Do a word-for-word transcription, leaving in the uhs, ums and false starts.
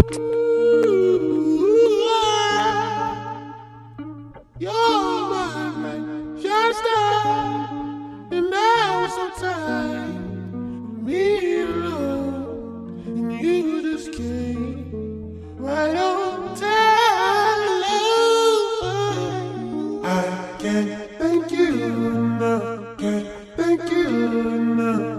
You're my shining star, and now sometimes me alone, and you just came right on time. I can't thank you enough, can't thank you enough.